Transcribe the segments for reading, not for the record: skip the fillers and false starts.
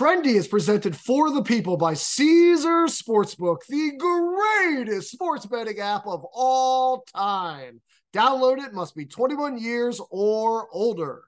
Trendy is presented for the people by Caesar Sportsbook, the greatest sports betting app of all time. Download it, must be 21 years or older.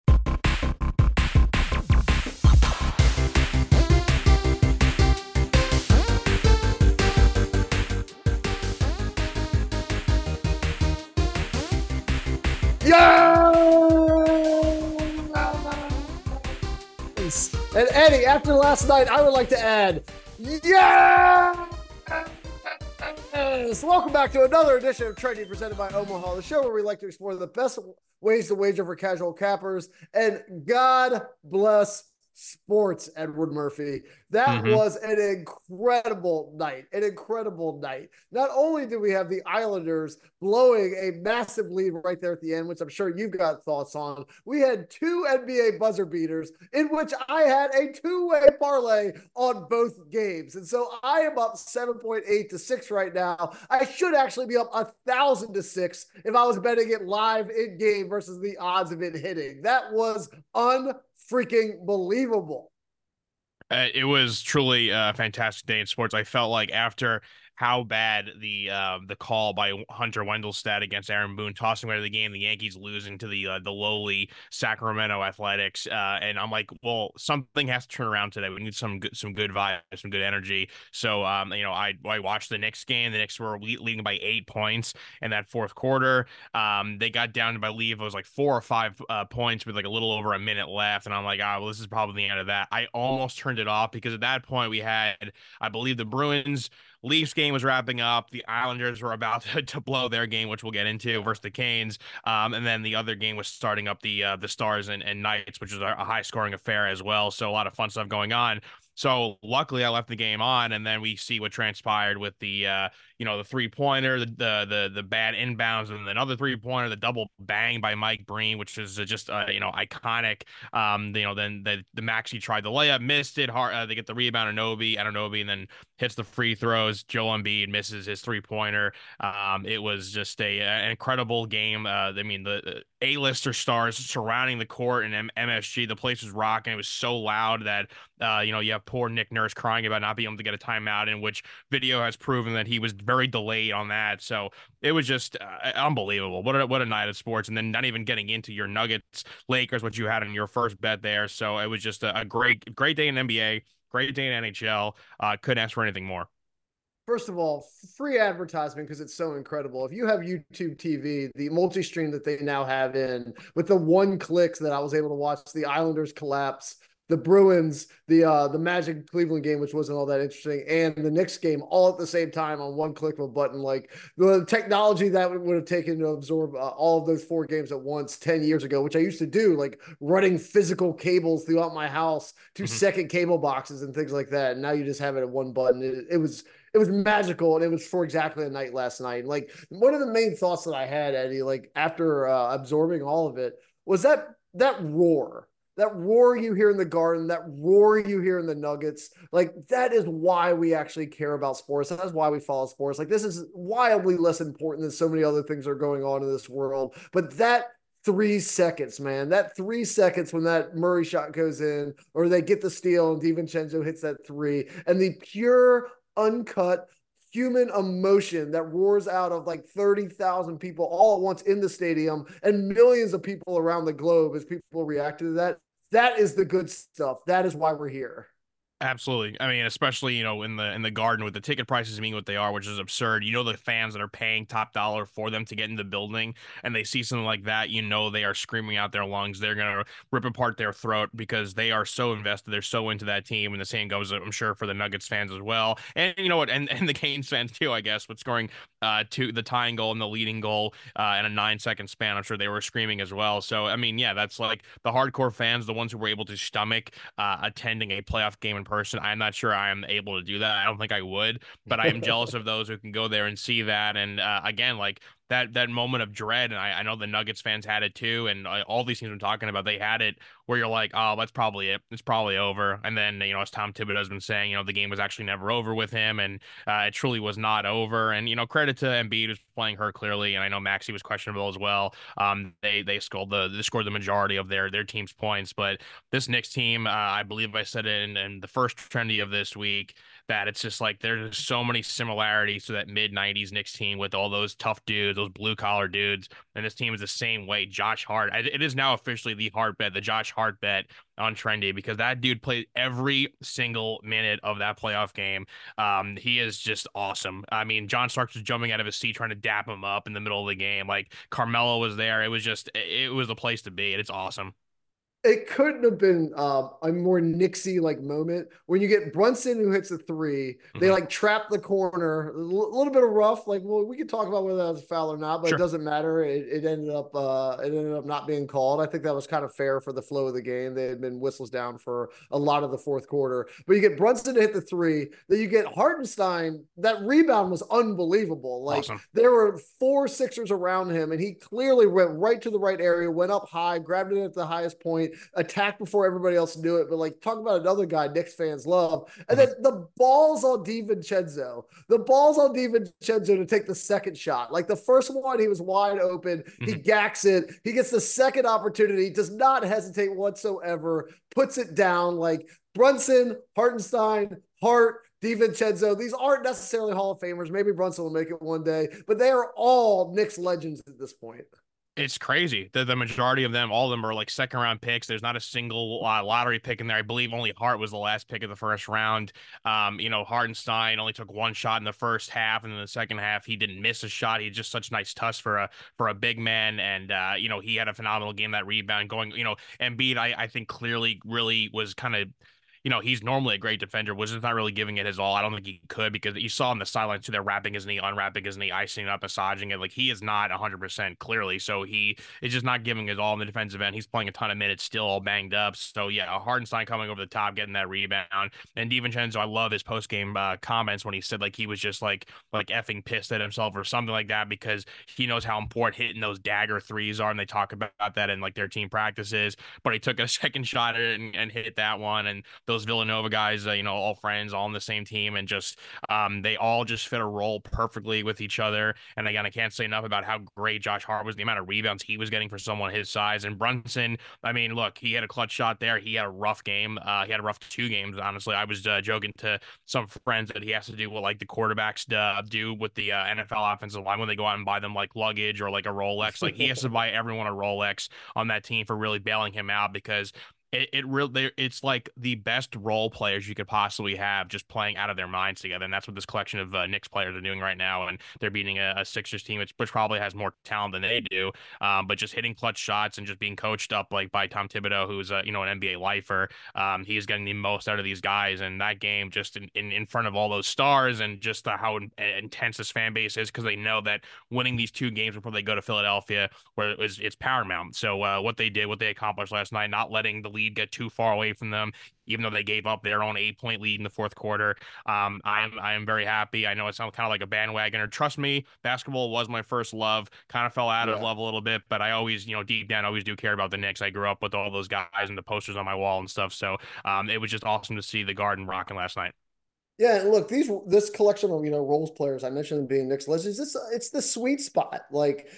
Yes! And Eddie, after last night, I would like to add, yes! Welcome back to another edition of Trendy presented by Omaha, the show where we like to explore the best ways to wager for casual cappers. And God bless sports, Edward Murphy. That was an incredible night. An incredible night. Not only did we have the Islanders blowing a massive lead right there at the end, which I'm sure you've got thoughts on, we had two NBA buzzer beaters in which I had a two-way parlay on both games. And so I am up 7.8 to 6 right now. I should actually be up 1,000 to 6 if I was betting it live in game versus the odds of it hitting. That was unfreaking believable. It was truly a fantastic day in sports. I felt like after how bad the call by Hunter Wendelstedt against Aaron Boone tossing away the game, the Yankees losing to the lowly Sacramento Athletics, and I'm like, well, something has to turn around today. We need some good vibes, some good energy. So I watched the Knicks game. The Knicks were leading by 8 points in that fourth quarter. They got down to, I believe it was like 4 or 5 points with like a little over a minute left, and I'm like, well, this is probably the end of that. I almost turned it off because at that point we had, I believe, the Bruins Leafs game was wrapping up. The Islanders were about to blow their game, which we'll get into, versus the Canes. And then the other game was starting up the Stars and Knights, which was a high scoring affair as well. So a lot of fun stuff going on. So luckily I left the game on, and then we see what transpired with the 3-pointer, the bad inbounds, and another 3-pointer, the double bang by Mike Breen, which is just iconic. Then the Maxey tried the layup, missed it hard. They get the rebound, Anunoby, and then hits the free throws. Joel Embiid misses his 3-pointer. It was just an incredible game. The A-lister stars surrounding the court and MSG. The place was rocking. It was so loud that you have poor Nick Nurse crying about not being able to get a timeout, in which video has proven that he was very delayed on that. So it was just unbelievable. What a night of sports. And then not even getting into your Nuggets Lakers, what you had in your first bet there. So it was just a great day in NBA. Great day in NHL. Couldn't ask for anything more. First of all, free advertisement because it's so incredible. If you have YouTube TV, the multi-stream that they now have in with the one click that I was able to watch the Islanders collapse, the Bruins, the Magic Cleveland game, which wasn't all that interesting, and the Knicks game all at the same time on one click of a button. Like the technology that would have taken to absorb all of those 4 games at once 10 years ago, which I used to do, like running physical cables throughout my house to second cable boxes and things like that. And now you just have it at one button. It was magical, and it was for exactly a night last night. Like one of the main thoughts that I had, Eddie, like after absorbing all of it, was that roar. That roar you hear in the Garden, that roar you hear in the Nuggets, like that is why we actually care about sports. That's why we follow sports. Like this is wildly less important than so many other things that are going on in this world. But that 3 seconds, man, that 3 seconds when that Murray shot goes in, or they get the steal and DiVincenzo hits that 3, and the pure, uncut human emotion that roars out of like 30,000 people all at once in the stadium and millions of people around the globe as people react to that. That is the good stuff. That is why we're here. Absolutely. I mean, especially, in the Garden with the ticket prices being what they are, which is absurd. The fans that are paying top dollar for them to get in the building, and they see something like that, they are screaming out their lungs. They're going to rip apart their throat because they are so invested. They're so into that team. And the same goes, I'm sure, for the Nuggets fans as well. And you know what? And the Canes fans too, I guess, with scoring to the tying goal and the leading goal in a 9-second span. I'm sure they were screaming as well. So, I mean, yeah, that's like the hardcore fans, the ones who were able to stomach attending a playoff game in person. I'm not sure I am able to do that. I don't think I would, but I am jealous of those who can go there and see that. And again, like that moment of dread, and I know the Nuggets fans had it too, and all these teams I'm talking about, they had it where you're like, oh, that's probably it. It's probably over. And then, as Tom Thibodeau has been saying, the game was actually never over with him, and it truly was not over. And credit to Embiid who's playing hurt clearly, and I know Maxey was questionable as well. They scored the majority of their team's points, but this Knicks team, I believe I said it in the first trendy of this week, that it's just like there's so many similarities to that mid 90s Knicks team with all those tough dudes, those blue collar dudes. And this team is the same way. Josh Hart, it is now officially the Hart bet, the Josh Hart bet on Trendy, because that dude played every single minute of that playoff game. He is just awesome. I mean, John Starks was jumping out of his seat trying to dap him up in the middle of the game. Like Carmelo was there. It was the place to be. And it's awesome. It couldn't have been a more Nixie like moment when you get Brunson who hits a three. They Hmm. like trap the corner, little bit of rough. Like, well, we could talk about whether that was a foul or not, but it Sure. doesn't matter. It ended up not being called. I think that was kind of fair for the flow of the game. They had been whistles down for a lot of the fourth quarter, but you get Brunson to hit the three. Then you get Hartenstein. That rebound was unbelievable. Like Awesome. there were four Sixers around him, and he clearly went right to the right area, went up high, grabbed it at the highest point, attack before everybody else knew it. But like, talk about another guy Knicks fans love. And then Hmm. the balls on DiVincenzo, to take the second shot. Like the first one, he was wide open. He Hmm. gacks it. He gets the second opportunity, does not hesitate whatsoever, puts it down. Like Brunson, Hartenstein, Hart, DiVincenzo, these aren't necessarily Hall of Famers. Maybe Brunson will make it one day, but they are all Knicks legends at this point. It's crazy. The majority of them, all of them are like second round picks. There's not a single lottery pick in there. I believe only Hart was the last pick of the first round. Hartenstein only took one shot in the first half, and in the second half he didn't miss a shot. He had just such nice touch for a big man, and he had a phenomenal game. That rebound going, Embiid, I think clearly really was kind of, he's normally a great defender, was just not really giving it his all. I don't think he could, because you saw on the sidelines too, they're wrapping his knee, unwrapping his knee, icing it up, massaging it. Like he is not 100% clearly. So he is just not giving his all in the defensive end. He's playing a ton of minutes, still all banged up. So yeah, Hardenstein coming over the top, getting that rebound. And DiVincenzo, I love his post game comments when he said like he was just like effing pissed at himself or something like that, because he knows how important hitting those dagger threes are. And they talk about that in like their team practices. But he took a second shot at it and hit that one. And those Villanova guys, all friends, all on the same team, and just they all just fit a role perfectly with each other. And again, I can't say enough about how great Josh Hart was, the amount of rebounds he was getting for someone his size. And Brunson, I mean, look, he had a clutch shot there. He had a rough game. He had a rough 2 games, honestly. I was joking to some friends that he has to do what like the quarterbacks do with the NFL offensive line when they go out and buy them like luggage or like a Rolex. Like he has to buy everyone a Rolex on that team for really bailing him out, because it's like the best role players you could possibly have, just playing out of their minds together. And that's what this collection of Knicks players are doing right now. And they're beating a Sixers team which probably has more talent than they do. But just hitting clutch shots and just being coached up like by Tom Thibodeau, who's an NBA lifer. He is getting the most out of these guys. And that game, just in front of all those stars, and just how intense this fan base is, because they know that winning these 2 games before they go to Philadelphia, where it's paramount. So what they accomplished last night, not letting the lead get too far away from them, even though they gave up their own 8 point lead in the fourth quarter. I am very happy. I know it sounds kind of like a bandwagoner. Trust me, basketball was my first love. Kind of fell out of Yeah. love a little bit, but I always, deep down, always do care about the Knicks. I grew up with all those guys and the posters on my wall and stuff. So it was just awesome to see the Garden rocking last night. Yeah, and look, this collection of roles players I mentioned them being Knicks legends. It's the sweet spot. Like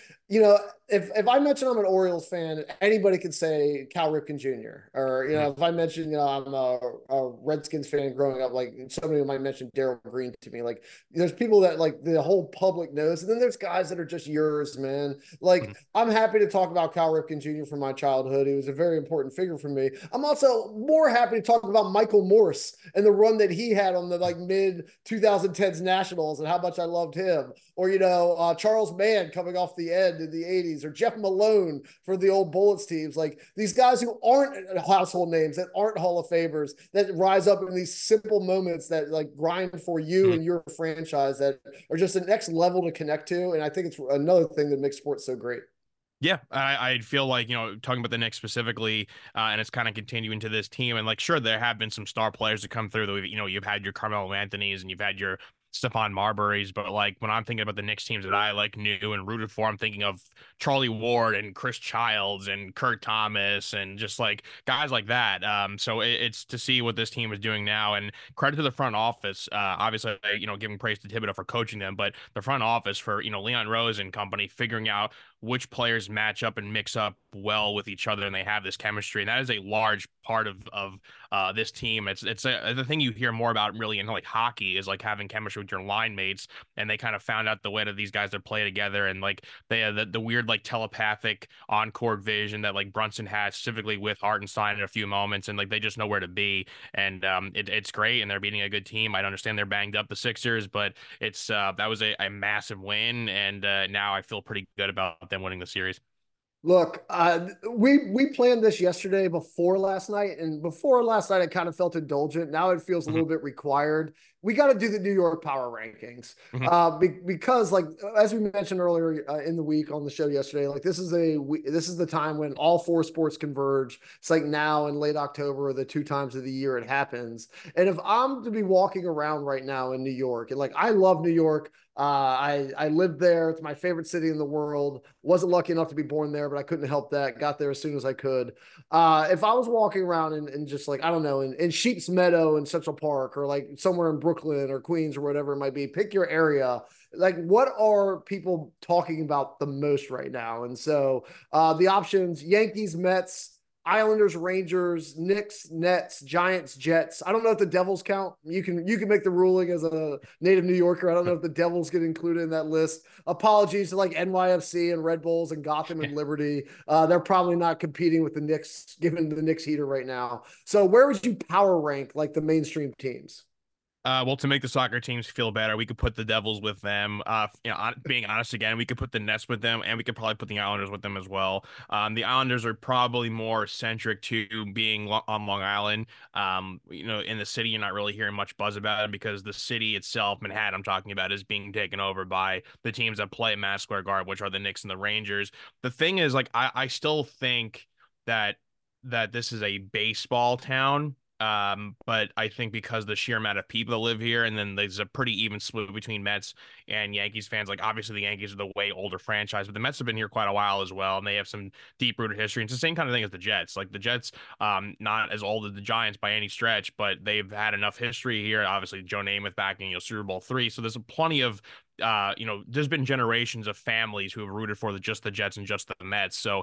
if I mention I'm an Orioles fan, anybody can say Cal Ripken Jr. Or Mhm. if I mention I'm a Redskins fan growing up, like somebody might mention Darryl Green to me. Like there's people that like the whole public knows, and then there's guys that are just yours, man. Mhm. Like I'm happy to talk about Cal Ripken Jr. from my childhood. He was a very important figure for me. I'm also more happy to talk about Michael Morse and the run that he had on the like mid 2010s Nationals and how much I loved him. Or Charles Mann coming off the end in the 80s, or Jeff Malone for the old Bullets teams. Like these guys who aren't household names, that aren't Hall of Famers, that rise up in these simple moments that like grind for you Mhm. and your franchise, that are just the next level to connect to. And I think it's another thing that makes sports so great. Yeah, I feel like, talking about the Knicks specifically, and it's kind of continuing to this team. And like, sure, there have been some star players that come through that you've had your Carmelo Anthony's, and you've had your Stephon Marbury's, but like when I'm thinking about the Knicks teams that I like knew and rooted for, I'm thinking of Charlie Ward and Chris Childs and Kurt Thomas and just like guys like that. So it's to see what this team is doing now, and credit to the front office. Obviously, giving praise to Thibodeau for coaching them, but the front office for Leon Rose and company figuring out which players match up and mix up well with each other, and they have this chemistry, and that is a large part of this team. It's the thing you hear more about really in like hockey is like having chemistry with your line mates, and they kind of found out the way that these guys that play together, and like they have the weird like telepathic on-court vision that like Brunson had specifically with Hartenstein in a few moments, and like they just know where to be, and it's great, and they're beating a good team. I understand they're banged up, the Sixers, but it's that was a massive win, and now I feel pretty good about them winning the series. Look, we planned this yesterday before last night, and before last night, it kind of felt indulgent. Now it feels a Mhm, little bit required. We got to do the New York Power Rankings, mhm. because, like as we mentioned earlier in the week on the show yesterday, like this is the time when all four sports converge. It's like now in late October, the two times of the year it happens. And if I'm to be walking around right now in New York, and like I love New York. I lived there. It's my favorite city in the world. Wasn't lucky enough to be born there, but I couldn't help that. Got there as soon as I could. If I was walking around in just like I don't know in Sheep's Meadow in Central Park or like somewhere in Brooklyn or Queens or whatever it might be, pick your area. Like what are people talking about the most right now? And so the options: Yankees, Mets. Islanders, Rangers, Knicks, Nets, Giants, Jets. I don't know if the Devils count. You can make the ruling as a native New Yorker. I don't know if the Devils get included in that list. Apologies to like NYFC and Red Bulls and Gotham and Liberty. They're probably not competing with the Knicks, given the Knicks heater right now. So where would you power rank like the mainstream teams? Well, to make the soccer teams feel better, we could put the Devils with them. Being honest again, we could put the Nets with them, and we could probably put the Islanders with them as well. The Islanders are probably more centric to being on Long Island. In the city, you're not really hearing much buzz about it because the city itself, Manhattan, I'm talking about, is being taken over by the teams that play at Madison Square Garden, which are the Knicks and the Rangers. The thing is, like, I still think that this is a baseball town. But I think because the sheer amount of people that live here, and then there's a pretty even split between Mets and Yankees fans. Like obviously the Yankees are the way older franchise, but the Mets have been here quite a while as well, and they have some deep-rooted history. It's the same kind of thing as the Jets. Like the Jets, not as old as the Giants by any stretch, but they've had enough history here. Obviously, Joe Namath back in Super Bowl III, so there's plenty of there's been generations of families who have rooted for just the Jets and just the Mets. So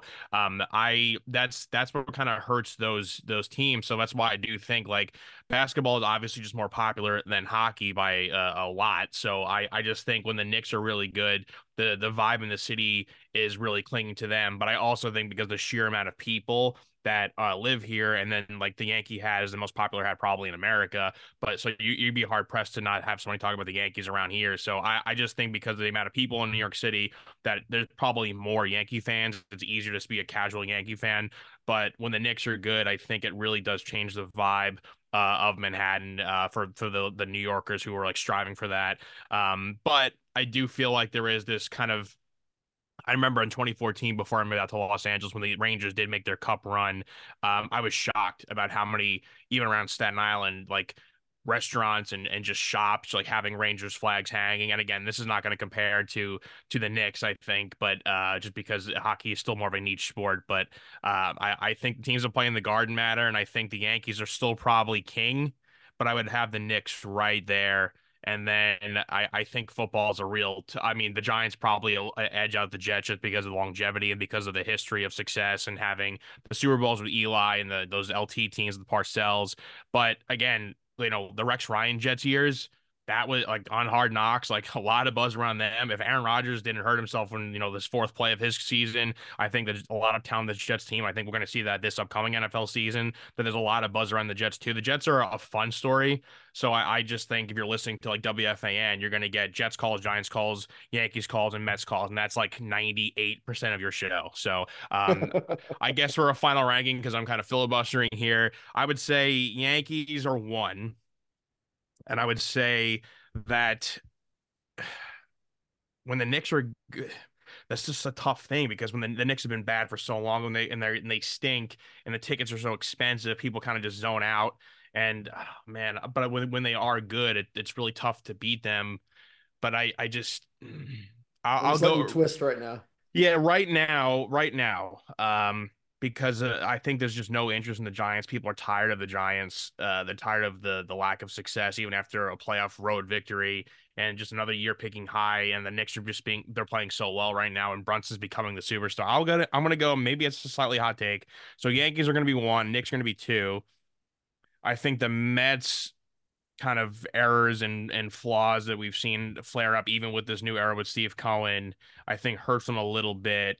I that's what kind of hurts those teams. So that's why I do think like basketball is obviously just more popular than hockey by a lot. So I just think when the Knicks are really good, the vibe in the city is really clinging to them. But I also think because the sheer amount of people that live here, and then like the Yankee hat is the most popular hat probably in America. But so you'd be hard pressed to not have somebody talk about the Yankees around here. So I just think because of the amount of people in New York City that there's probably more Yankee fans. It's easier to be a casual Yankee fan. But when the Knicks are good, I think it really does change the vibe of Manhattan for the New Yorkers who are like striving for that. But I do feel like there is this kind of I remember in 2014, before I moved out to Los Angeles, when the Rangers did make their cup run, I was shocked about how many, even around Staten Island, like restaurants and just shops, like having Rangers flags hanging. And again, this is not going to compare to the Knicks, I think, but just because hockey is still more of a niche sport. But I think teams that play in the Garden matter, and I think the Yankees are still probably king, but I would have the Knicks right there. And then I think football is a real. I mean, the Giants probably edge out the Jets just because of the longevity and because of the history of success and having the Super Bowls with Eli and those LT teams, the Parcells. But again, the Rex Ryan Jets years, that was like on Hard Knocks, like a lot of buzz around them. If Aaron Rodgers didn't hurt himself when, this fourth play of his season, I think there's a lot of talent this Jets team. I think we're going to see that this upcoming NFL season, that there's a lot of buzz around the Jets too. The Jets are a fun story. So I just think if you're listening to like WFAN, you're going to get Jets calls, Giants calls, Yankees calls, and Mets calls. And that's like 98% of your show. So I guess for a final ranking, because I'm kind of filibustering here, I would say Yankees are one. And I would say that when the Knicks are good, that's just a tough thing because when the Knicks have been bad for so long and they stink and the tickets are so expensive, people kind of just zone out. And man, but when they are good, it's really tough to beat them. But I just I'm I'll just letting you go. twist right now. Yeah, right now, because I think there's just no interest in the Giants. People are tired of the Giants. They're tired of the lack of success, even after a playoff road victory and just another year picking high. And the Knicks are just being they're playing so well right now, and Brunson's becoming the superstar. I'm gonna go. Maybe it's a slightly hot take. So Yankees are gonna be one, Knicks are gonna be two. I think the Mets kind of errors and flaws that we've seen flare up even with this new era with Steve Cohen, I think hurts them a little bit.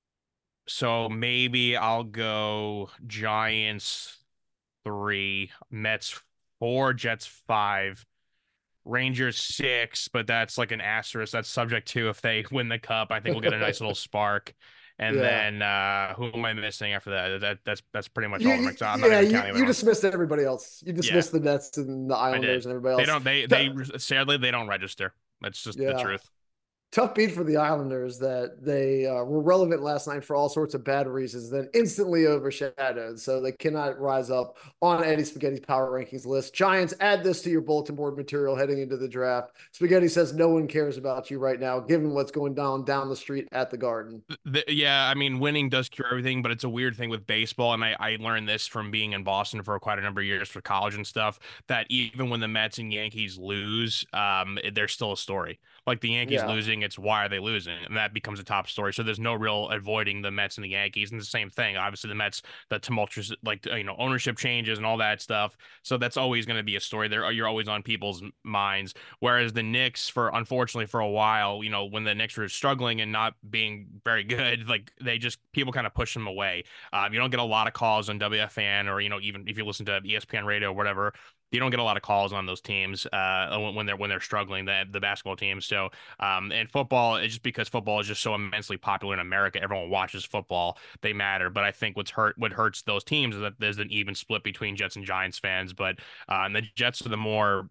So maybe I'll go Giants 3, Mets 4, Jets 5, Rangers 6, but that's like an asterisk. That's subject to if they win the cup. I think we'll get a nice little spark. And Yeah. then who am I missing after that? That's pretty much all of them. I'm not Yeah, even counting the other you ones. dismissed everybody else. You Yeah, dismissed the Nets and the I did. Islanders and everybody They else. don't they sadly they don't register. That's just the Yeah. truth. Tough beat for the Islanders that they were relevant last night for all sorts of bad reasons, then instantly overshadowed. So they cannot rise up on Eddie Spaghetti's power rankings list. Giants, add this to your bulletin board material heading into the draft. Spaghetti says no one cares about you right now, given what's going down the street at the Garden. Yeah, I mean, winning does cure everything, but it's a weird thing with baseball. And I learned this from being in Boston for quite a number of years for college and stuff, that even when the Mets and Yankees lose, there's still a story. Like the Yankees Yeah. losing, it's why are they losing? And that becomes a top story. So there's no real avoiding the Mets and the Yankees. And the same thing, obviously, the Mets, the tumultuous, like, ownership changes and all that stuff. So that's always going to be a story there. You're always on people's minds. Whereas the Knicks, unfortunately, for a while, when the Knicks were struggling and not being very good, like they just people kind of push them away. You don't get a lot of calls on WFN or even if you listen to ESPN radio or whatever. You don't get a lot of calls on those teams when they're struggling, the basketball teams. So and football, it's just because football is just so immensely popular in America. Everyone watches football. They matter. But I think what hurts those teams is that there's an even split between Jets and Giants fans. But and the Jets are the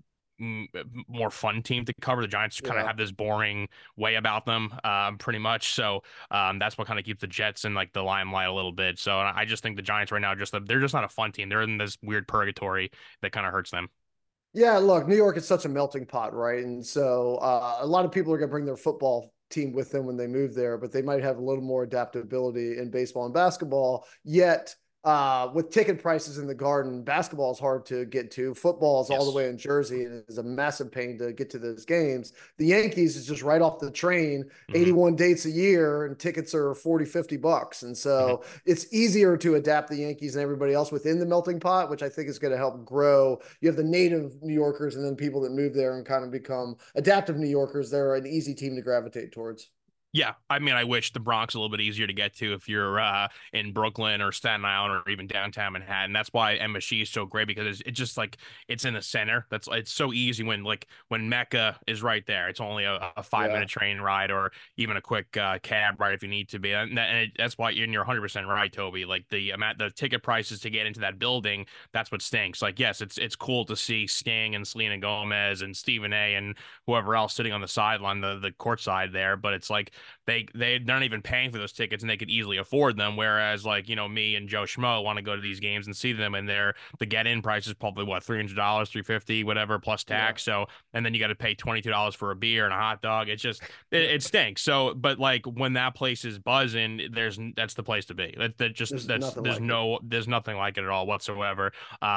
more fun team to cover. The Giants kind of Yeah. have this boring way about them, pretty much. So that's what kind of keeps the Jets in like the limelight a little bit. So I just think the Giants right now they're just not a fun team. They're in this weird purgatory that kind of hurts them. Yeah, look, New York is such a melting pot, right? And so a lot of people are going to bring their football team with them when they move there, but they might have a little more adaptability in baseball and basketball. Yet, with ticket prices in the Garden, basketball is hard to get to. Football is all the Yes. way in Jersey, and it is a massive pain to get to those games. The Yankees is just right off the train, Hmm. 81 dates a year, and tickets are 40, $50. And Hmm. so it's easier to adapt the Yankees and everybody else within the melting pot, which I think is going to help grow. You have the native New Yorkers and then people that move there and kind of become adaptive New Yorkers. They're an easy team to gravitate towards. Yeah, I mean, I wish the Bronx a little bit easier to get to if you're in Brooklyn or Staten Island or even downtown Manhattan. That's why MSG is so great because it's just like it's in the center. It's so easy when Mecca is right there. It's only a 5 minute Yeah. train ride or even a quick cab ride if you need to be. That's why you're 100% right, Toby. Like the ticket prices to get into that building, that's what stinks. Like yes, it's cool to see Sting and Selena Gomez and Stephen A. and whoever else sitting on the sideline, the court side there, but it's like they're not even paying for those tickets and they could easily afford them. Whereas like me and Joe Schmo want to go to these games and see them, and the get in price is probably what $300, 350, whatever plus Yeah. tax. So and then you got to pay $22 for a beer and a hot dog. It's just it stinks. So but like when that place is buzzing, that's the place to be. That just There's nothing like it. there's nothing like it at all whatsoever.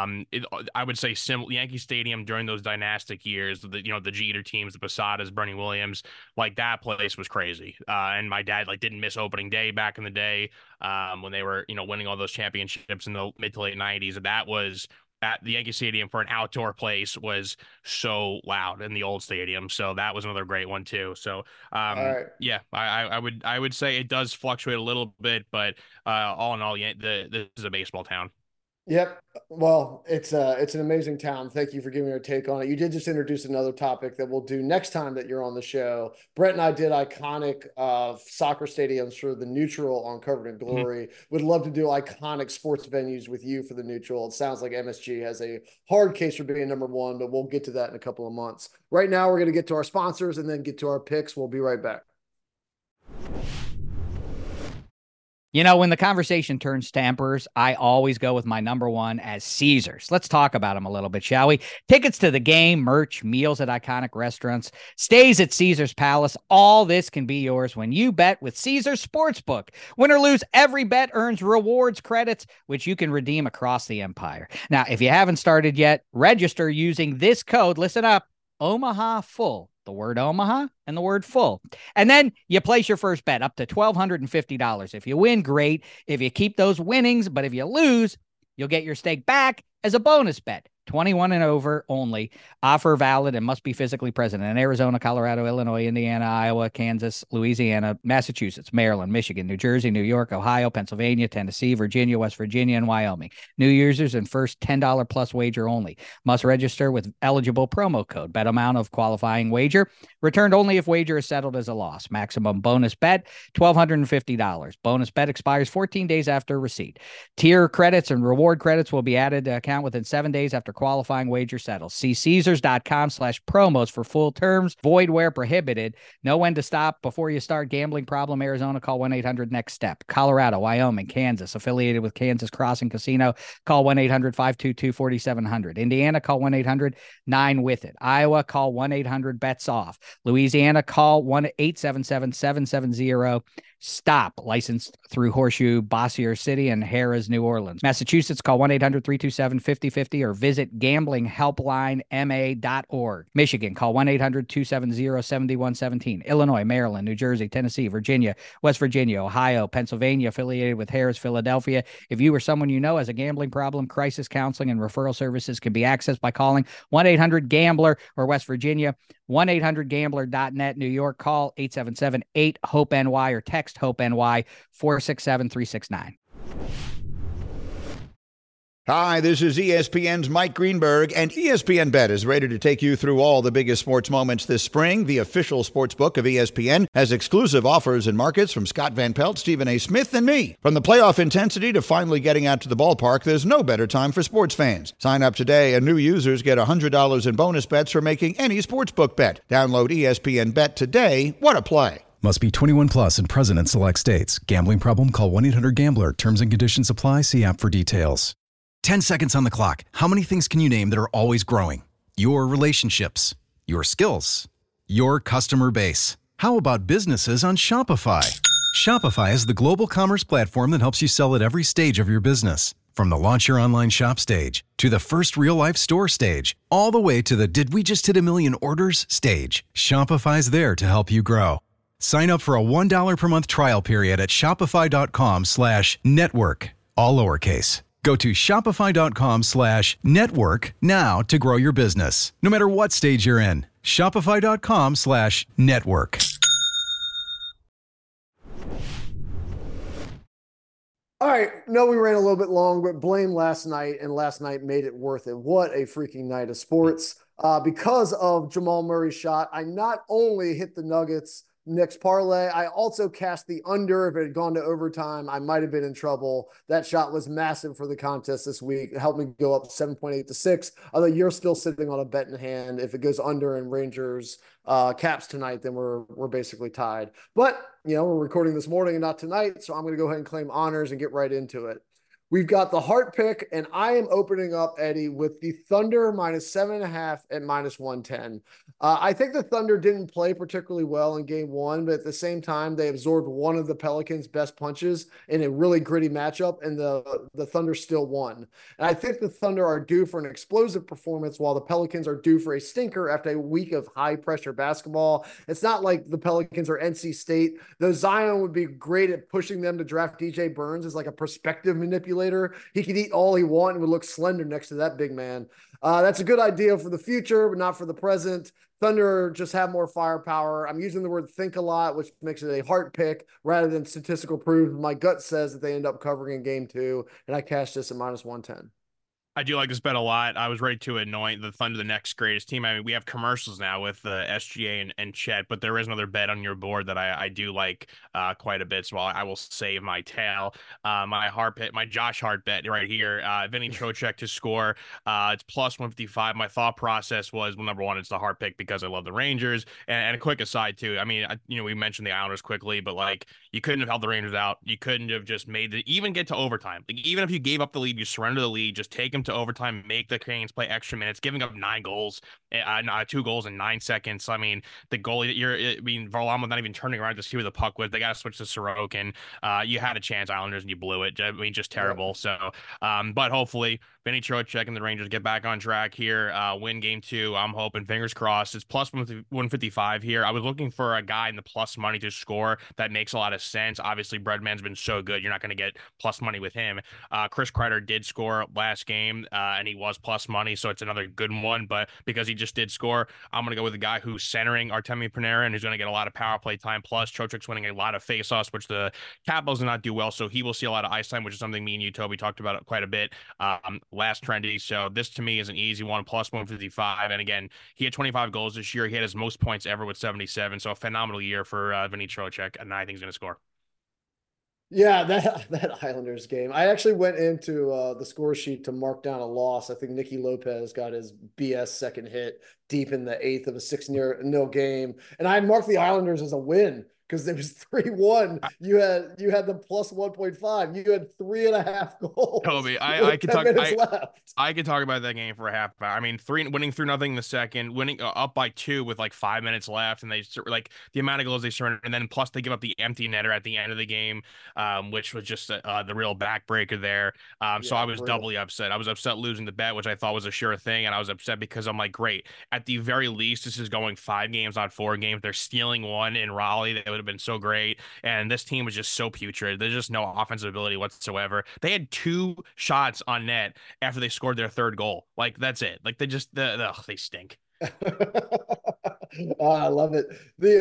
I would say Yankee Stadium during those dynastic years, the Jeter teams, the Posadas, Bernie Williams, like that place was crazy. And my dad like didn't miss opening day back in the day, when they were winning all those championships in the mid to late '90s. And that was at the Yankee Stadium for an outdoor place was so loud in the old stadium. So that was another great one too. So All right. yeah, I would say it does fluctuate a little bit, but all in all, yeah, this is a baseball town. Yep. Well, it's an amazing town. Thank you for giving your take on it. You did just introduce another topic that we'll do next time that you're on the show. Brett and I did iconic soccer stadiums for the Neutral on Covered in Mhm. Glory. Would love to do iconic sports venues with you for the Neutral. It sounds like MSG has a hard case for being number one, but we'll get to that in a couple of months. Right now, we're going to get to our sponsors and then get to our picks. We'll be right back. You know, when the conversation turns Stampers, I always go with my number one as Caesars. Let's talk about them a little bit, shall we? Tickets to the game, merch, meals at iconic restaurants, stays at Caesars Palace. All this can be yours when you bet with Caesars Sportsbook. Win or lose, every bet earns rewards credits, which you can redeem across the empire. Now, if you haven't started yet, register using this code. Listen up, Omaha Full. The word Omaha and the word full. And then you place your first bet up to $1,250. If you win, great. If you keep those winnings, but if you lose, you'll get your stake back as a bonus bet. 21 and over only. Offer valid and must be physically present in Arizona, Colorado, Illinois, Indiana, Iowa, Kansas, Louisiana, Massachusetts, Maryland, Michigan, New Jersey, New York, Ohio, Pennsylvania, Tennessee, Virginia, West Virginia, and Wyoming. New users and first $10 plus wager only. Must register with eligible promo code. Bet amount of qualifying wager. Returned only if wager is settled as a loss. Maximum bonus bet, $1,250. Bonus bet expires 14 days after receipt. Tier credits and reward credits will be added to account within 7 days after qualifying wager settles. See Caesars.com/promos for full terms. Void where prohibited. Know when to stop before you start. Gambling problem, Arizona, call 1-800-NEXT-STEP. Colorado, Wyoming, Kansas, affiliated with Kansas Crossing Casino, call 1-800-522-4700. Indiana, call 1-800-9-WITH-IT. Iowa, call 1-800-BETS-OFF. Louisiana, call 1-877-770 STOP, licensed through Horseshoe, Bossier City, and Harrah's, New Orleans. Massachusetts, call 1-800-327-5050 or visit gamblinghelplinema.org. Michigan, call 1-800-270-7117. Illinois, Maryland, New Jersey, Tennessee, Virginia, West Virginia, Ohio, Pennsylvania, affiliated with Harrah's, Philadelphia. If you or someone you know has a gambling problem, crisis counseling and referral services can be accessed by calling 1-800-GAMBLER, or West Virginia, 1-800-GAMBLER.net. New York, call 877-8-HOPE-NY or text HOPE-NY 467-369. Hi, this is ESPN's Mike Greenberg, and ESPN Bet is ready to take you through all the biggest sports moments this spring. The official sports book of ESPN has exclusive offers and markets from Scott Van Pelt, Stephen A. Smith, and me. From the playoff intensity to finally getting out to the ballpark, there's no better time for sports fans. Sign up today, and new users get $100 in bonus bets for making any sportsbook bet. Download ESPN Bet today. What a play. Must be 21 plus and present in select states. Gambling problem? Call 1-800-GAMBLER. Terms and conditions apply. See app for details. 10 seconds on the clock. How many things can you name that are always growing? Your relationships, your skills, your customer base. How about businesses on Shopify? Shopify is the global commerce platform that helps you sell at every stage of your business. From the launch your online shop stage to the first real life store stage, all the way to the did we just hit a million orders stage. Shopify's there to help you grow. Sign up for a $1 per month trial period at shopify.com/network, all lowercase. Go to shopify.com/network now to grow your business, no matter what stage you're in. Shopify.com/network. All right, no, we ran a little bit long, but blame last night, and last night made it worth it. What a freaking night of sports. Because of Jamal Murray's shot, I not only hit the Nuggets next parlay, I also cast the under. If it had gone to overtime, I might have been in trouble. That shot was massive for the contest this week. It helped me go up 7.8 to 6. Although you're still sitting on a bet in hand. If it goes under in Rangers Caps tonight, then we're basically tied. But you know, we're recording this morning and not tonight, so I'm going to go ahead and claim honors and get right into it. We've got the heart pick, and I am opening up, Eddie, with the Thunder -7.5 at -110. I think the Thunder didn't play particularly well in game one, but at the same time, they absorbed one of the Pelicans' best punches in a really gritty matchup, and the Thunder still won. And I think the Thunder are due for an explosive performance, while the Pelicans are due for a stinker after a week of high-pressure basketball. It's not like the Pelicans are NC State, though Zion would be great at pushing them to draft DJ Burns as like a prospective manipulator. He could eat all he wants and would look slender next to that big man. That's a good idea for the future, but not for the present. Thunder just have more firepower. I'm using the word think a lot, which makes it a heart pick rather than statistical proof. My gut says that they end up covering in game two, and I cashed this at -110. I do like this bet a lot. I was ready to anoint the Thunder the next greatest team. I mean, we have commercials now with SGA and Chet, but there is another bet on your board that I do like quite a bit. So I will save my tail. My Hart bet, my Josh Hart bet right here. Vinny Trocheck to score. It's plus 155. My thought process was, well, number one, it's the Hart pick because I love the Rangers. And a quick aside too. I mean, we mentioned the Islanders quickly, but like you couldn't have held the Rangers out. You couldn't have just even get to overtime. Like even if you gave up the lead, you surrender the lead, just take them to overtime, make the Canes play extra minutes, giving up 9 goals, 2 goals in 9 seconds. I mean, the goalie, Varlamov not even turning around to see where the puck was. They got to switch to Sorokin. You had a chance, Islanders, and you blew it. I mean, just terrible. Yeah. So, but hopefully, Vinny Trocheck and the Rangers get back on track here, win game 2. I'm hoping, fingers crossed. It's plus 155 here. I was looking for a guy in the plus money to score that makes a lot of sense. Obviously, Breadman's been so good. You're not going to get plus money with him. Chris Kreider did score last game, and he was plus money, so it's another good one. But because he just did score, I'm going to go with the guy who's centering Artemi Panarin, who's going to get a lot of power play time. Plus, Trocheck's winning a lot of faceoffs, which the Capitals do not do well, so he will see a lot of ice time, which is something me and you, Toby, talked about quite a bit last trendy. So this to me is an easy one, plus 155. And again, he had 25 goals this year. He had his most points ever with 77. So a phenomenal year for Vinny Trocheck, and I think he's going to score. Yeah, that Islanders game. I actually went into the score sheet to mark down a loss. I think Nicky Lopez got his BS second hit deep in the 8th of a 6-0 game, and I marked the Islanders as a win because it was 3-1. You had the plus 1.5. You had 3.5 goals. Toby, I could talk. I could talk about that game for a half hour. I mean, winning 3-0 in the second, winning up by 2 with like 5 minutes left, and they like the amount of goals they surrendered, and then plus they give up the empty netter at the end of the game, which was just the real backbreaker there. So I was doubly upset. I was upset losing the bet, which I thought was a sure thing, and I was upset because I'm like, great. At the very least, this is going 5 games, not 4 games. They're stealing one in Raleigh. That would have been so great. And this team was just so putrid. There's just no offensive ability whatsoever. They had 2 shots on net after they scored their 3rd goal. Like, that's it. Like, they stink. I love it.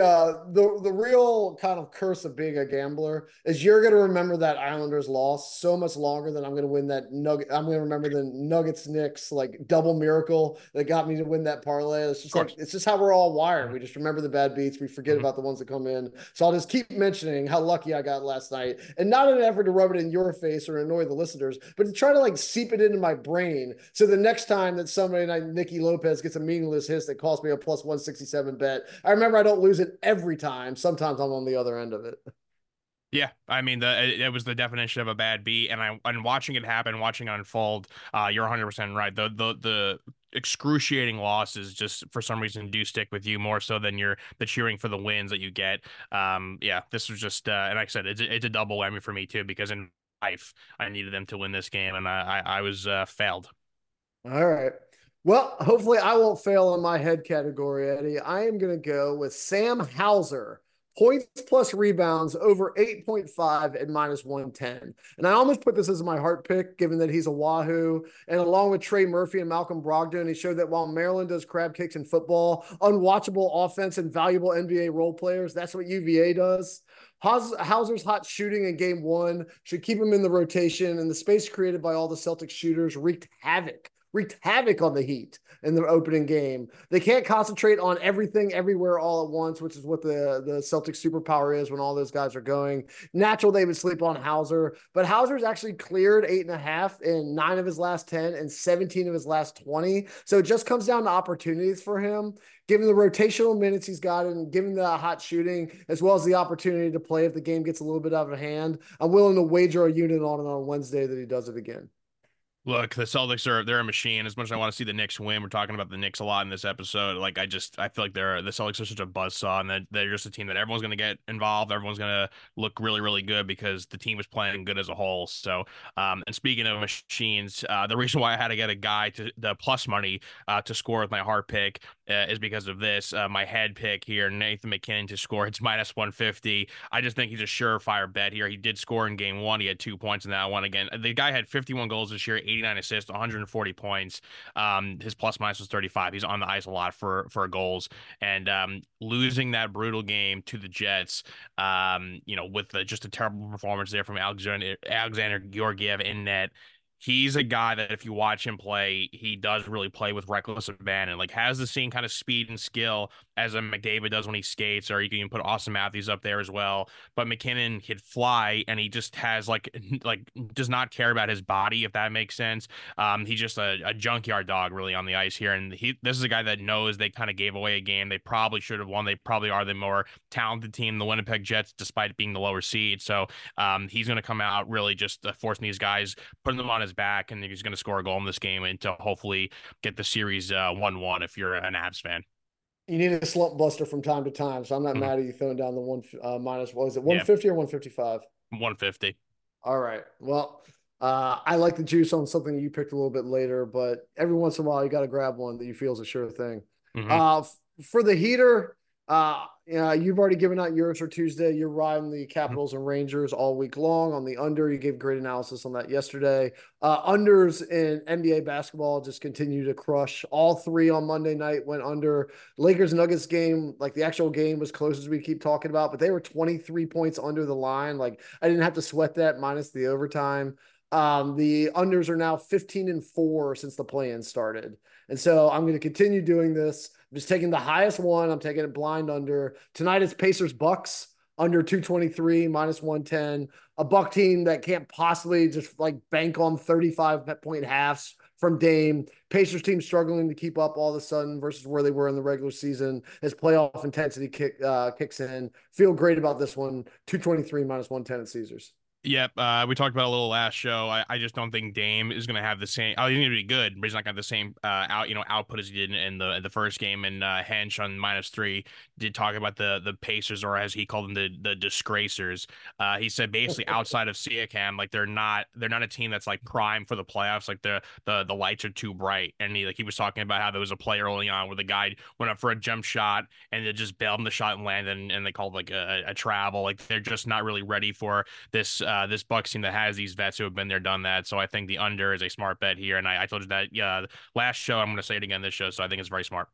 The real kind of curse of being a gambler is you're going to remember that Islanders loss so much longer than I'm going to win that Nugget. I'm going to remember the Nuggets Knicks like double miracle that got me to win that parlay. It's just like, it's just how we're all wired. We just remember the bad beats. We forget about the ones that come in. So I'll just keep mentioning how lucky I got last night, and not in an effort to rub it in your face or annoy the listeners, but to try to like seep it into my brain. So the next time that somebody like Nicky Lopez gets a meaningless hiss that cost me a plus 167 bet, I remember I don't lose it every time. Sometimes I'm on the other end of it. Yeah, I mean, it was the definition of a bad beat, and watching it happen, watching it unfold, you're 100% right. The excruciating losses just for some reason do stick with you more so than the cheering for the wins that you get. Yeah, this was just, and like I said, it's a double whammy for me too, because in life I needed them to win this game, and I was failed. All right. Well, hopefully I won't fail in my head category, Eddie. I am going to go with Sam Hauser, points plus rebounds over 8.5 at minus 110. And I almost put this as my heart pick, given that he's a Wahoo. And along with Trey Murphy and Malcolm Brogdon, he showed that while Maryland does crab kicks in football, unwatchable offense and valuable NBA role players, that's what UVA does. Hauser's hot shooting in game 1 should keep him in the rotation, and the space created by all the Celtics shooters wreaked havoc on the Heat in their opening game. They can't concentrate on everything everywhere all at once, which is what the Celtics superpower is when all those guys are going. Natural they would sleep on Hauser, but Hauser's actually cleared 8.5 in 9 of his last 10 and 17 of his last 20. So it just comes down to opportunities for him, given the rotational minutes he's got and given the hot shooting, as well as the opportunity to play if the game gets a little bit out of hand. I'm willing to wager a unit on Wednesday that he does it again. Look, the Celtics they're a machine. As much as I want to see the Knicks win, we're talking about the Knicks a lot in this episode. Like I feel like the Celtics are such a buzzsaw, and that they're just a team that everyone's going to get involved. Everyone's going to look really, really good because the team is playing good as a whole. So, and speaking of machines, the reason why I had to get a guy to the plus money to score with my heart pick is because of this. My head pick here, Nathan MacKinnon to score. It's minus 150. I just think he's a surefire bet here. He did score in game 1. He had 2 points in that one. Again, the guy had 51 goals this year, 89 assists, 140 points. His plus minus was 35. He's on the ice a lot for goals, and losing that brutal game to the Jets, with just a terrible performance there from Alexander Georgiev in net. he's a guy that if you watch him play, he does really play with reckless abandon. Like has the same kind of speed and skill as a McDavid does when he skates, or you can even put Austin Matthews up there as well. But McKinnon could fly, and he just has like does not care about his body, if that makes sense. He's just a junkyard dog really on the ice here, and this is a guy that knows they kind of gave away a game they probably should have won. They probably are the more talented team, the Winnipeg Jets, despite being the lower seed. So he's going to come out really just forcing these guys, putting them on his back, and he's going to score a goal in this game and to hopefully get the series 1-1 if you're an Avs fan. You need a slump buster from time to time, so I'm not mad at you throwing down the one minus. What was it, 150 or 155? 150. All right. Well, I like the juice on something you picked a little bit later, but every once in a while you got to grab one that you feel is a sure thing. For the heater, you've already given out yours for Tuesday. You're riding the Capitals and Rangers all week long on the under. You gave great analysis on that yesterday. Unders in NBA basketball just continue to crush. All three on Monday night went under. Lakers Nuggets game, like the actual game was close as we keep talking about, but they were 23 points under the line. Like I didn't have to sweat that minus the overtime. The unders are now 15-4 since the play-in started. And so I'm going to continue doing this. I'm just taking the highest one. I'm taking it blind under. Tonight it's Pacers Bucks under 223 minus 110. A Buck team that can't possibly just like bank on 35-point halves from Dame. Pacers team struggling to keep up all of a sudden versus where they were in the regular season as playoff intensity kicks in. Feel great about this one. 223 minus 110 at Caesars. Yep, we talked about a little last show. I just don't think Dame is going to have the same. Oh, he's going to be good, but he's not going to have the same output as he did in the first game. And Hench on -3 did talk about the Pacers, or as he called them, the disgracers. He said basically outside of Siakam, like they're not a team that's like prime for the playoffs. Like the lights are too bright. And he was talking about how there was a play early on where the guy went up for a jump shot and it just bailed him the shot and landed, and they called like a travel. Like they're just not really ready for this. This Bucks team that has these vets who have been there, done that. So I think the under is a smart bet here. And I told you that last show. I'm going to say it again this show. So I think it's very smart.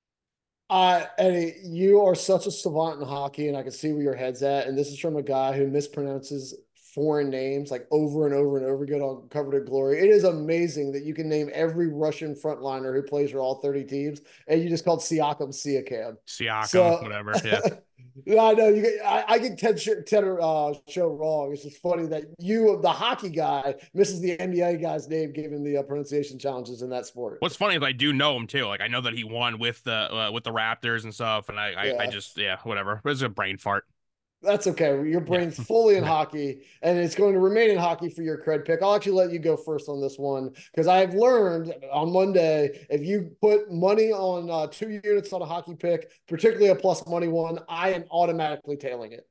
Eddie, you are such a savant in hockey, and I can see where your head's at. And this is from a guy who mispronounces foreign names like over and over and over again on Covered in Glory. It is amazing that you can name every Russian frontliner who plays for all 30 teams, and you just called Siakam. Siakam, whatever. Yeah. I know I get Ted show wrong. It's just funny that you, the hockey guy, misses the NBA guy's name given the pronunciation challenges in that sport. What's funny is I do know him too. Like I know that he won with the Raptors and stuff, and I just whatever. It was a brain fart. That's okay. Your brain's fully in hockey, and it's going to remain in hockey for your cred pick. I'll actually let you go first on this one because I've learned on Monday, if you put money on 2 units on a hockey pick, particularly a plus money one, I am automatically tailing it.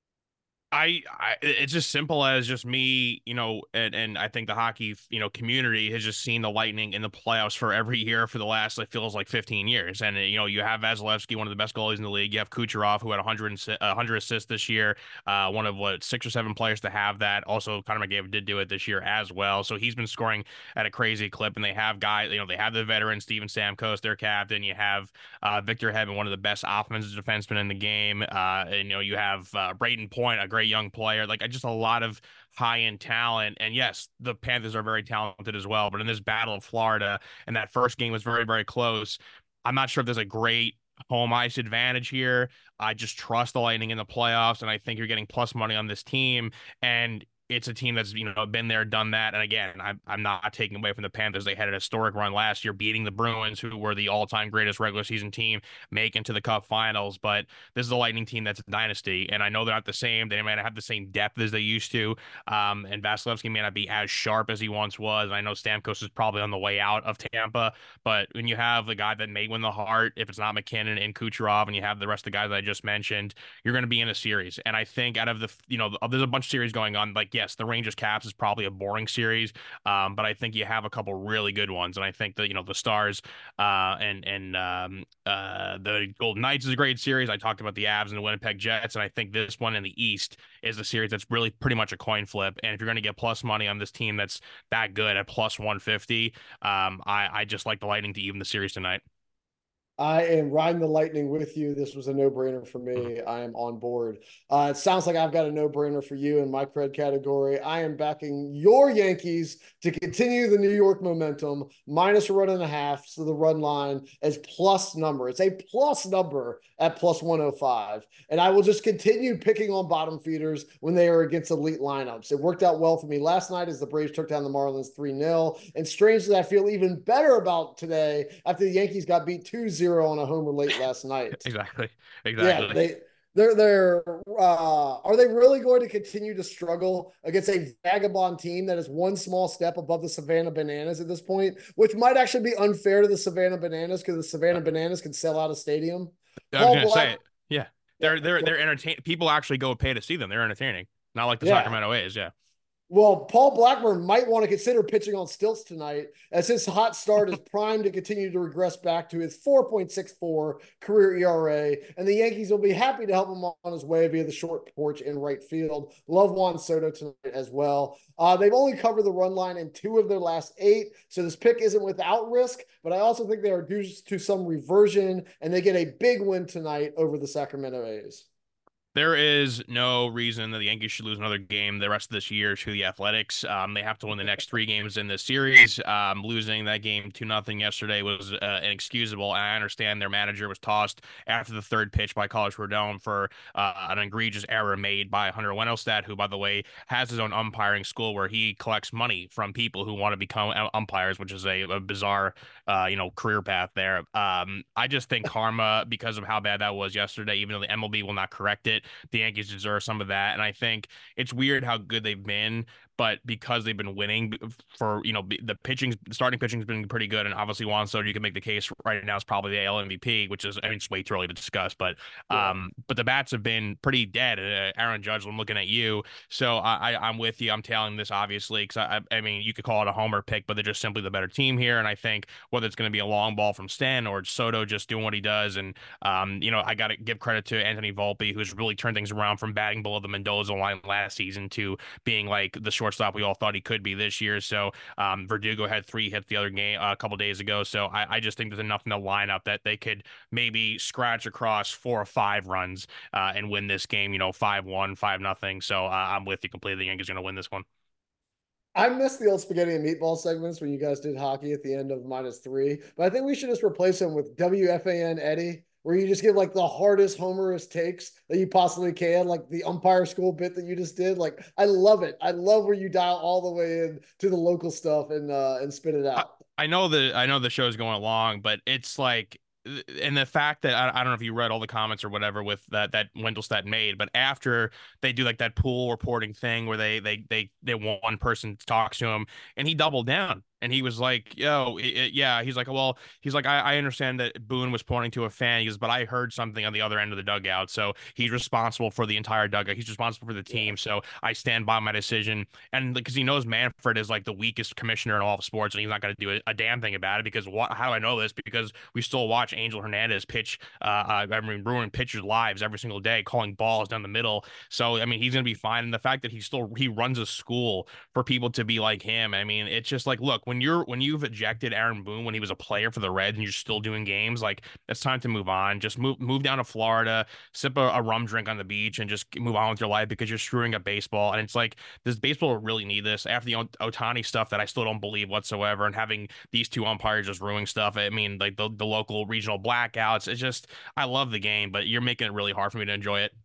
It's as simple as just me, and I think the hockey, community has just seen the Lightning in the playoffs for every year for the last, it feels like 15 years. And, you have Vasilevsky, one of the best goalies in the league. You have Kucherov, who had 100 assists this year. One of 6 or 7 players to have that. Also, Connor McDavid did do it this year as well. So he's been scoring at a crazy clip, and they have guys, they have the veteran Steven Stamkos, their captain. You have Victor Hedman, one of the best offensive defensemen in the game. And, you have Braden Point, a great young player, like just a lot of high-end talent. And yes, the Panthers are very talented as well, but in this battle of Florida, and that first game was very, very close. I'm not sure if there's a great home ice advantage here. I just trust the Lightning in the playoffs, and I think you're getting plus money on this team. And it's a team that's been there, done that. And again, I'm not taking away from the Panthers. They had an historic run last year, beating the Bruins, who were the all-time greatest regular season team, making to the Cup Finals. But this is a Lightning team that's a dynasty, and I know they're not the same. They may not have the same depth as they used to. And Vasilevsky may not be as sharp as he once was. I know Stamkos is probably on the way out of Tampa, but when you have the guy that may win the Hart, if it's not McKinnon and Kucherov, and you have the rest of the guys that I just mentioned, you're going to be in a series. And I think out of the, there's a bunch of series going on. Like, yes, the Rangers Caps is probably a boring series, but I think you have a couple really good ones. And I think that the Stars and the Golden Knights is a great series. I talked about the Avs and the Winnipeg Jets, and I think this one in the East is a series that's really pretty much a coin flip. And if you're going to get plus money on this team that's that good at plus 150, I just like the Lightning to even the series tonight. I am riding the lightning with you. This was a no-brainer for me. I am on board. It sounds like I've got a no-brainer for you in my cred category. I am backing your Yankees to continue the New York momentum, minus a run and a half. So the run line is plus number. It's a plus number at plus 105. And I will just continue picking on bottom feeders when they are against elite lineups. It worked out well for me last night as the Braves took down the Marlins 3-0. And strangely, I feel even better about today after the Yankees got beat 2-0 on a homer late last night. Exactly. Yeah, they're are they really going to continue to struggle against a vagabond team that is one small step above the Savannah Bananas at this point, which might actually be unfair to the Savannah Bananas because the Savannah Bananas can sell out a stadium. I was gonna say it. Yeah. They're entertaining. People actually go pay to see them. They're entertaining. Not like the Sacramento A's, yeah. Well, Paul Blackburn might want to consider pitching on stilts tonight as his hot start is primed to continue to regress back to his 4.64 career ERA, and the Yankees will be happy to help him on his way via the short porch in right field. Love Juan Soto tonight as well. They've only covered the run line in 2 of their last 8, so this pick isn't without risk, but I also think they are due to some reversion, and they get a big win tonight over the Sacramento A's. There is no reason that the Yankees should lose another game the rest of this year to the Athletics. They have to win the next 3 games in this series. Losing that game 2-0 yesterday was inexcusable. And I understand their manager was tossed after the 3rd pitch by Carlos Rodon for an egregious error made by Hunter Wendelstedt, who, by the way, has his own umpiring school where he collects money from people who want to become umpires, which is a bizarre, career path there. I just think karma, because of how bad that was yesterday, even though the MLB will not correct it, the Yankees deserve some of that. And I think it's weird how good they've been, but because they've been winning for, the starting pitching has been pretty good. And obviously Juan Soto, you can make the case right now is probably the AL MVP, which is, it's way too early to discuss, but the bats have been pretty dead. Aaron Judge, I'm looking at you. So I'm with you. I'm tailing this obviously, because I mean, you could call it a homer pick, but they're just simply the better team here. And I think whether it's going to be a long ball from Sten or Soto just doing what he does. And, I got to give credit to Anthony Volpe, who's really turned things around from batting below the Mendoza line last season to being like the shortstop we all thought he could be this year. So Verdugo had 3 hits the other game a couple days ago. So I just think there's enough in the lineup that they could maybe scratch across 4 or 5 runs and win this game, 5-1, 5-0. So I'm with you completely. The Yankees are going to win this one. I missed the old spaghetti and meatball segments when you guys did hockey at the end of -3, but I think we should just replace them with WFAN Eddie, where you just give like the hardest homerist takes that you possibly can, like the umpire school bit that you just did. Like, I love it. I love where you dial all the way in to the local stuff and spit it out. I know the show's going along, but it's like, and the fact that I don't know if you read all the comments or whatever with that Wendelstedt made, but after they do like that pool reporting thing where they one person talks to him and he doubled down. And he was like, yo, yeah. He's like, well, I understand that Boone was pointing to a fan. He goes, but I heard something on the other end of the dugout. So he's responsible for the entire dugout. He's responsible for the team. So I stand by my decision. And because he knows Manfred is like the weakest commissioner in all of sports, and he's not going to do a damn thing about it. Because how do I know this? Because we still watch Angel Hernandez pitch, ruin pitchers' lives every single day, calling balls down the middle. So, I mean, he's going to be fine. And the fact that he runs a school for people to be like him, I mean, it's just like, look, when you've ejected Aaron Boone when he was a player for the Reds and you're still doing games, like, it's time to move on. Just move down to Florida, sip a rum drink on the beach, and just move on with your life, because you're screwing up baseball. And it's like, does baseball really need this after the Ohtani stuff that I still don't believe whatsoever, and having these 2 umpires just ruining stuff? I mean, like the local regional blackouts. It's just, I love the game, but you're making it really hard for me to enjoy it.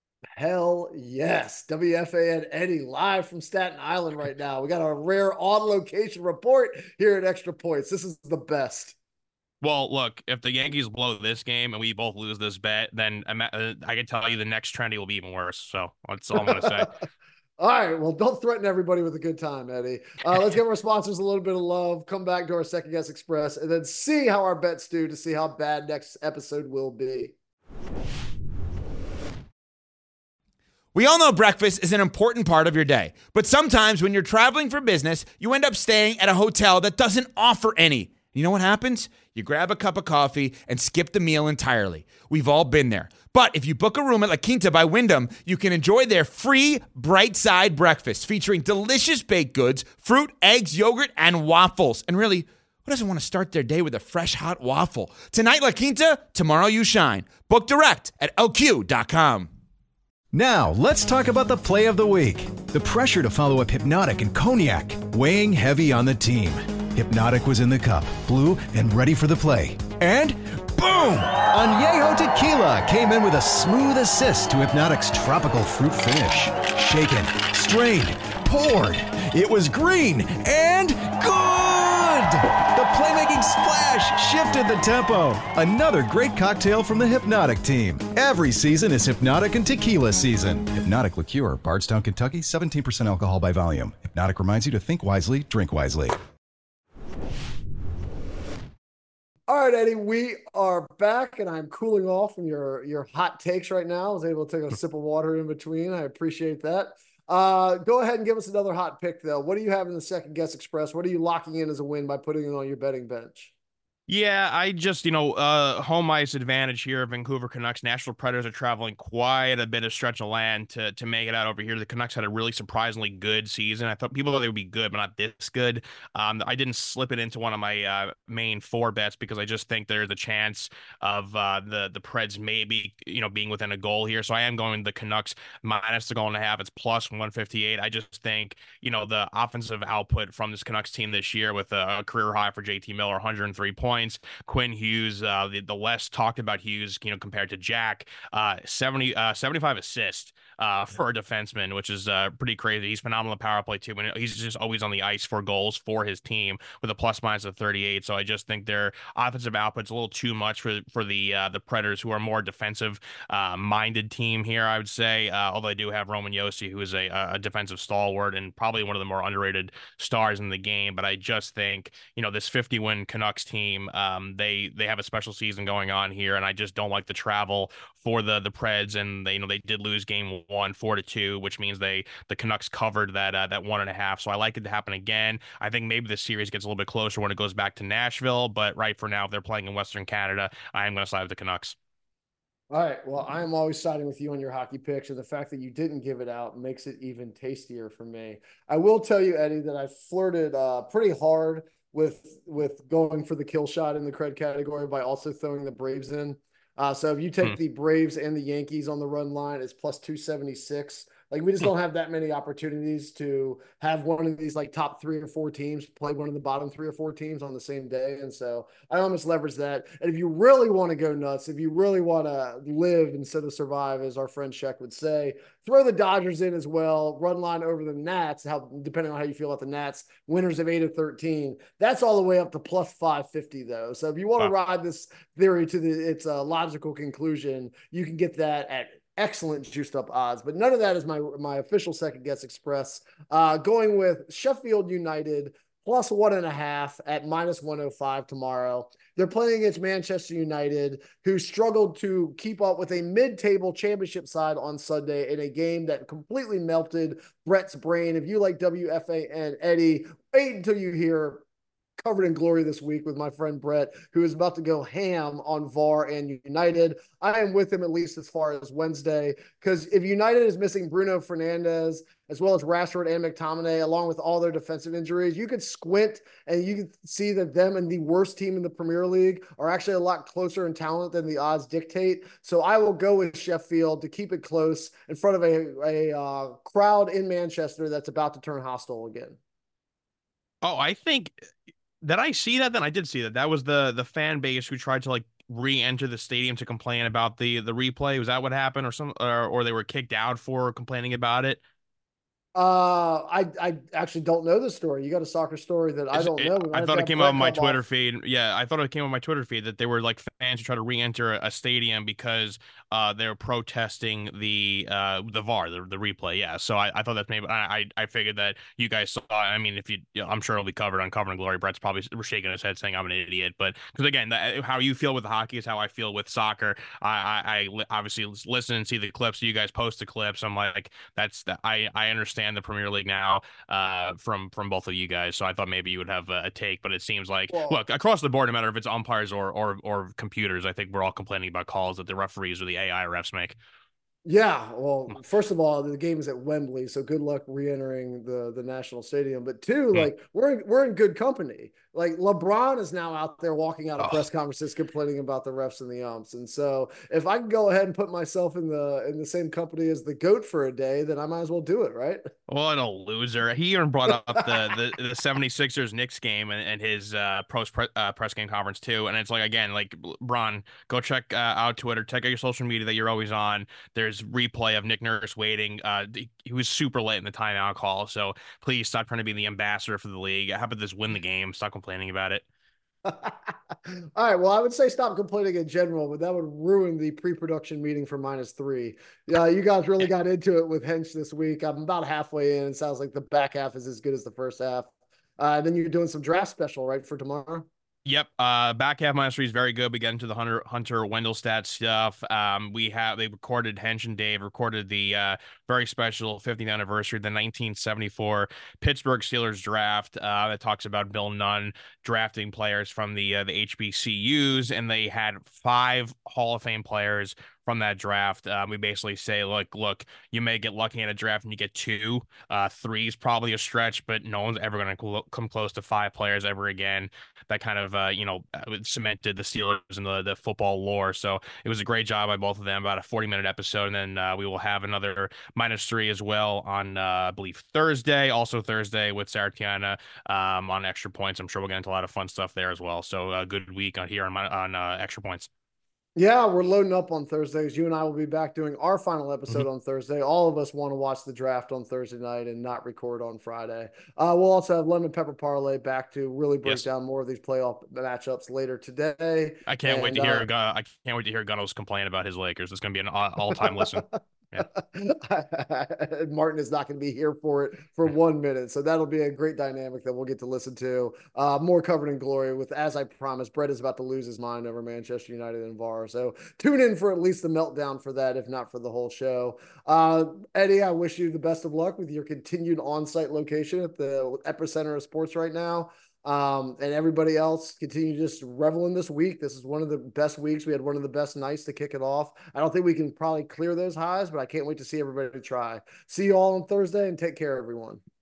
Hell yes. WFAN Eddie live from Staten Island right now. We got a rare on-location report here at Extra Points. This is the best. Well, look, if the Yankees blow this game and we both lose this bet, then I can tell you the next trendy will be even worse. So that's all I'm going to say. All right. Well, don't threaten everybody with a good time, Eddie. Let's give our sponsors a little bit of love, come back to our Second Guess Express, and then see how our bets do to see how bad next episode will be. We all know breakfast is an important part of your day, but sometimes when you're traveling for business, you end up staying at a hotel that doesn't offer any. You know what happens? You grab a cup of coffee and skip the meal entirely. We've all been there. But if you book a room at La Quinta by Wyndham, you can enjoy their free Bright Side breakfast featuring delicious baked goods, fruit, eggs, yogurt, and waffles. And really, Who doesn't want to start their day with a fresh, hot waffle? Tonight, La Quinta, tomorrow you shine. Book direct at lq.com. Now, let's talk about the play of the week. The pressure to follow up Hypnotic and Cognac, weighing heavy on the team. Hypnotic was in the cup, blue, and ready for the play. And boom! Añejo Tequila came in with a smooth assist to Hypnotic's tropical fruit finish. Shaken, strained, poured. It was green and good! The playmaking splash shifted the tempo. Another great cocktail from the Hypnotic team. Every season is Hypnotic and Tequila season. Hypnotic Liqueur, Bardstown, Kentucky, 17% alcohol by volume. Hypnotic reminds you to think wisely, drink wisely. All right, Eddie, we are back, and I'm cooling off from your hot takes right now. I was able to take a sip of water in between. I appreciate that. Go ahead and give us another hot pick, though. What do you have in the Second Guess Express? What are you locking in as a win by putting it on your betting bench? Yeah, I just, home ice advantage here. Vancouver Canucks. Nashville Predators are traveling quite a bit of stretch of land to make it out over here. The Canucks had a really surprisingly good season. I thought people thought they would be good, but not this good. I didn't slip it into one of my main four bets because I just think there's a chance of the Preds maybe, being within a goal here. So I am going the Canucks minus the goal and a half. It's plus 158. I just think, the offensive output from this Canucks team this year with a career high for JT Miller, 103 points. Quinn Hughes, the less talked about Hughes, compared to Jack, 75 assists for a defenseman, which is pretty crazy. He's phenomenal at power play too, and he's just always on the ice for goals for his team with a plus minus of 38. So I just think their offensive output's a little too much for the Predators, who are more defensive minded team here, I would say. Although I do have Roman Josi, who is a defensive stalwart and probably one of the more underrated stars in the game. But I just think this 50-win Canucks team, they have a special season going on here, and I just don't like the travel for the Preds. And they did lose game 1 4-2, which means the Canucks covered that 1.5. So I like it to happen again. I think maybe the series gets a little bit closer when it goes back to Nashville, but right for now, if they're playing in Western Canada, I am going to side with the Canucks. All right. Well, I am always siding with you on your hockey picks, and the fact that you didn't give it out makes it even tastier for me. I will tell you, Eddie, that I flirted pretty hard with going for the kill shot in the cred category by also throwing the Braves in. So if you take the Braves and the Yankees on the run line, it's plus 276. Like, we just don't have that many opportunities to have one of these like top 3 or 4 teams play one of the bottom 3 or 4 teams on the same day. And so I almost leverage that. And if you really want to go nuts, if you really want to live instead of survive, as our friend Sheck would say, throw the Dodgers in as well. Run line over the Nats, depending on how you feel about the Nats, winners of 8 of 13. That's all the way up to plus 550 though. So if you want to ride this theory to its logical conclusion, you can get that at excellent juiced up odds, but none of that is my official Second Guess Express. Going with Sheffield United plus 1.5 at minus 105 tomorrow. They're playing against Manchester United, who struggled to keep up with a mid-table championship side on Sunday in a game that completely melted Brett's brain. If you like WFA and Eddie, wait until you hear Covered in Glory this week with my friend Brett, who is about to go ham on VAR and United. I am with him at least as far as Wednesday, because if United is missing Bruno Fernandes, as well as Rashford and McTominay, along with all their defensive injuries, you could squint and you can see that them and the worst team in the Premier League are actually a lot closer in talent than the odds dictate. So I will go with Sheffield to keep it close in front of a crowd in Manchester that's about to turn hostile again. Oh, I think... Did I see that? Then I did see that. That was the fan base who tried to re-enter the stadium to complain about the replay. Was that what happened, or they were kicked out for complaining about it? I actually don't know the story. You got a soccer story that I don't know. I thought it came out on my Twitter feed. Yeah, I thought it came on my Twitter feed that they were fans who try to re-enter a stadium because they were protesting the VAR, the replay. Yeah, so I thought that's maybe I figured that you guys saw. I mean, if I'm sure it'll be covered on Covered in Glory. Brett's probably shaking his head saying I'm an idiot, but because again, how you feel with hockey is how I feel with soccer. I obviously listen and see the clips. You guys post the clips. I'm like, I understand the Premier League now from both of you guys, so I thought maybe you would have a take, but it seems like look across the board, no matter if it's umpires or computers, I think we're all complaining about calls that the referees or the AI refs make. Yeah, well, first of all, the game is at Wembley, so good luck re-entering the National Stadium. But two, we're in good company. like LeBron is now out there walking out of Oh. press conferences complaining about the refs and the umps. And so if I can go ahead and put myself in the same company as the GOAT for a day, then I might as well do it, right? What a loser. He even brought up the 76ers Knicks game and his press game conference too. And it's like, again, like, Bron, go check out Twitter, check out your social media that you're always on. There's replay of Nick Nurse waiting. He was super late in the timeout call. So please stop trying to be the ambassador for the league. How about this win the game? Stop complaining about it. All right. Well, I would say stop complaining in general, but that would ruin the pre-production meeting for -3. Yeah, you guys really got into it with Hench this week. I'm about halfway in. It sounds like the back half is as good as the first half. Then you're doing some draft special, right, for tomorrow? Yep. Back half -3 is very good. We get into the Hunter Wendelstedt stuff. They recorded, Hench and Dave recorded the very special 50th anniversary of the 1974 Pittsburgh Steelers draft. That talks about Bill Nunn drafting players from the HBCUs, and they had 5 Hall of Fame players from that draft. We basically say, look, you may get lucky in a draft and you get 2. 3 is probably a stretch, but no one's ever going to come close to 5 players ever again. That kind of cemented the Steelers in the football lore. So it was a great job by both of them. About a 40-minute episode, and then we will have another -3 as well on I believe Thursday. Also Thursday with Sarah Tiana on Extra Points. I'm sure we'll get into a lot of fun stuff there as well. So a good week on Extra Points. Yeah, we're loading up on Thursdays. You and I will be back doing our final episode on Thursday. All of us want to watch the draft on Thursday night and not record on Friday. We'll also have Lemon Pepper Parlay back to really break down more of these playoff matchups later today. I can't wait to hear Gunos complain about his Lakers. It's going to be an all-time listen. Yeah. Martin is not going to be here for it for 1 minute. So that'll be a great dynamic that we'll get to listen to. More covered in glory with, as I promised, Brett is about to lose his mind over Manchester United and VAR. So tune in for at least the meltdown for that, if not for the whole show. Eddie, I wish you the best of luck with your continued on-site location at the epicenter of sports right now. And everybody else continue just reveling this week. This is one of the best weeks. We had one of the best nights to kick it off. I don't think we can probably clear those highs, but I can't wait to see everybody try. See you all on Thursday and take care, everyone.